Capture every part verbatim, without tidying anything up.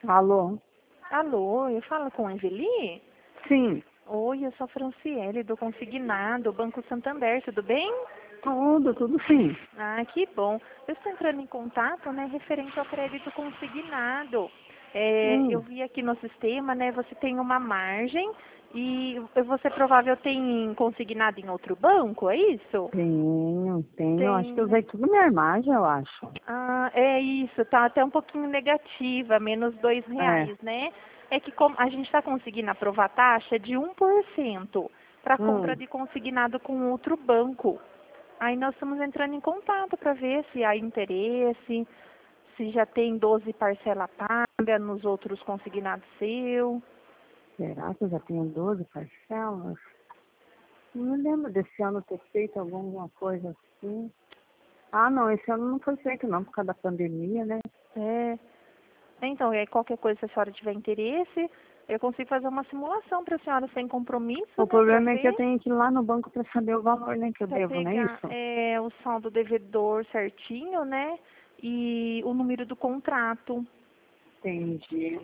Alô? Alô, eu falo com a Eveli? Sim. Oi, eu sou a Franciele, do Consignado, Banco Santander, tudo bem? Tudo, tudo sim. Ah, que bom. Eu estou entrando em contato, né, referente ao crédito consignado. É, eu Hum, vi aqui no sistema, né, você tem uma margem e você provável tem consignado em outro banco, é isso? tenho, tenho. Acho Tem, que eu né? usei tudo minha imagem, eu acho. Ah, é isso, tá até um pouquinho negativa, menos dois É. reais, né? É que como a gente está conseguindo aprovar taxa de um por cento para compra Hum, de consignado com outro banco. Aí nós estamos entrando em contato para ver se há interesse, se já tem doze parcela paga nos outros consignados seu. será que eu já tenho doze parcelas? Não me lembro desse ano ter feito alguma coisa assim. Ah, não, esse ano não foi feito não, por causa da pandemia, né? É. Então, é, qualquer coisa, se a senhora tiver interesse, eu consigo fazer uma simulação para a senhora sem compromisso, O né, para problema é que eu ver. tenho que ir lá no banco para saber o valor, né, que eu Para devo, não é pegar isso? é, o saldo devedor certinho, né? E o número do contrato. Entendi.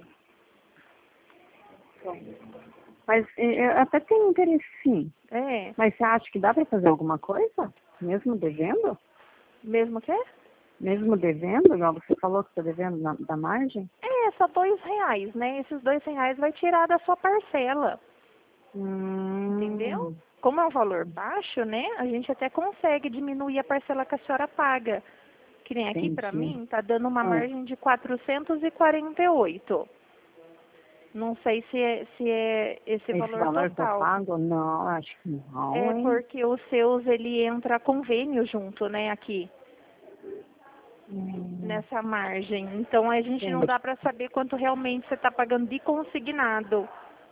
Mas eh, eu até tenho interesse sim. É, Mas você acha que dá para fazer alguma coisa? Mesmo devendo? mesmo que é? Mesmo devendo, igual você falou que está devendo na, da margem? É, só dois reais, né? Esses dois reais vai tirar da sua parcela, entendeu? Hum, Como é um valor baixo, né? A gente até consegue diminuir a parcela que a senhora paga. Que nem aqui para entendi. mim, tá dando uma Ah, margem de quatrocentos e quarenta e oito. Não sei se é, se é esse esse valor valor que eu total. pago? Não, acho que não, É hein? porque os seus, ele entra convênio junto, né, aqui, Hum, nessa margem. Então a gente não entendi. dá para saber quanto realmente você está pagando de consignado.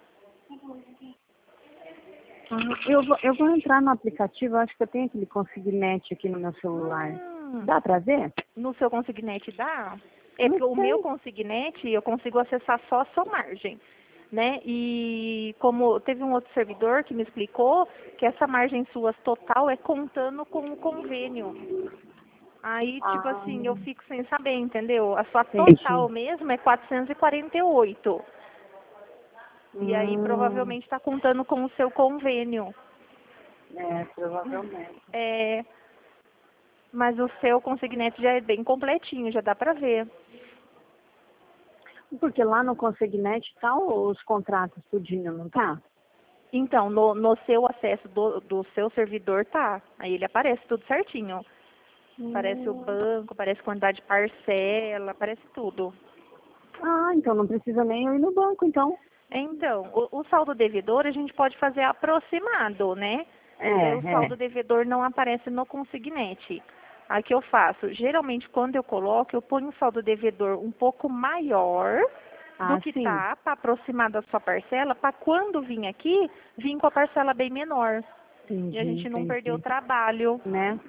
Ah, eu, vou, eu vou entrar no aplicativo, acho que eu tenho aquele consignete aqui no meu celular. Hum, Dá para ver? no seu consignete dá? É Não porque o meu sei. consignete eu consigo acessar só a sua margem, né? E como teve um outro servidor que me explicou que essa margem sua total é contando com o convênio. Aí, tipo Ah, assim, eu fico sem saber, entendeu? A sua entendi. total mesmo é quatrocentos e quarenta e oito. E aí Hum, provavelmente está contando com o seu convênio. é, provavelmente. É, mas o seu consignete já é bem completinho, já dá pra ver. Porque lá no consignete tá os contratos tudinho, não tá? Então, no, no seu acesso do, do seu servidor tá. Aí ele aparece tudo certinho. Aparece o Hum. banco, aparece quantidade de parcela, aparece tudo. Ah, então não precisa nem eu ir no banco, então. Então, o, o saldo devedor a gente pode fazer aproximado, né? E daí o É, saldo é. devedor não aparece no consignete. Aí o que eu faço? Geralmente, quando eu coloco, eu ponho o saldo devedor um pouco maior do Ah, que sim. tá, para aproximar da sua parcela, para quando vir aqui, vir com a parcela bem menor. E a Entendi, gente não perder o entendi. trabalho. Né?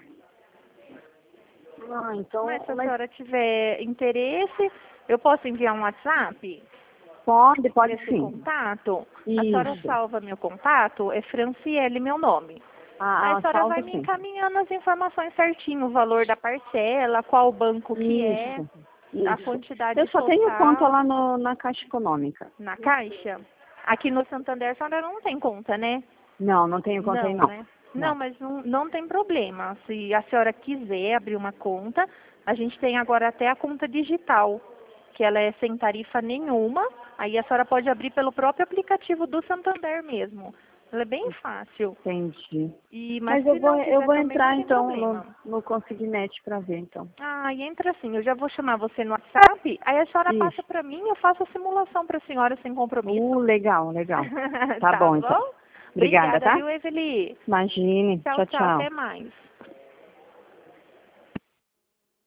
Ah, Mas então, se a mas senhora tiver interesse, eu posso enviar um WhatsApp? pode, pode Nesse sim. contato, a senhora Isso. salva meu contato, é Franciele meu nome. Aí a Ah, ah, senhora vai salva me sim. encaminhando as informações certinho, o valor da parcela, qual banco que é, Isso, a isso. Eu quantidade só tenho conta total lá no, na Caixa Econômica. na caixa. Aqui no Santander a senhora não tem conta, né? Não, não tenho conta aí Não, não. né? Não, Não. mas não, não tem problema. Se a senhora quiser abrir uma conta, a gente tem agora até a conta digital, que ela é sem tarifa nenhuma. Aí a senhora pode abrir pelo próprio aplicativo do Santander mesmo. Ela é bem fácil. Entendi. E, mas Mas eu se vou, não eu quiser vou também não entrar tem então no, problema. no consignete para ver então. Ah, e entra assim, eu já vou chamar você no WhatsApp, aí a senhora Isso. passa para mim, eu faço a simulação para a senhora sem compromisso. Uh, legal, legal. Tá Tá bom então. bom? Obrigada, Obrigada, tá? viu, Eveli? Imagine. Tchau, Tchau, tchau, tchau. até mais.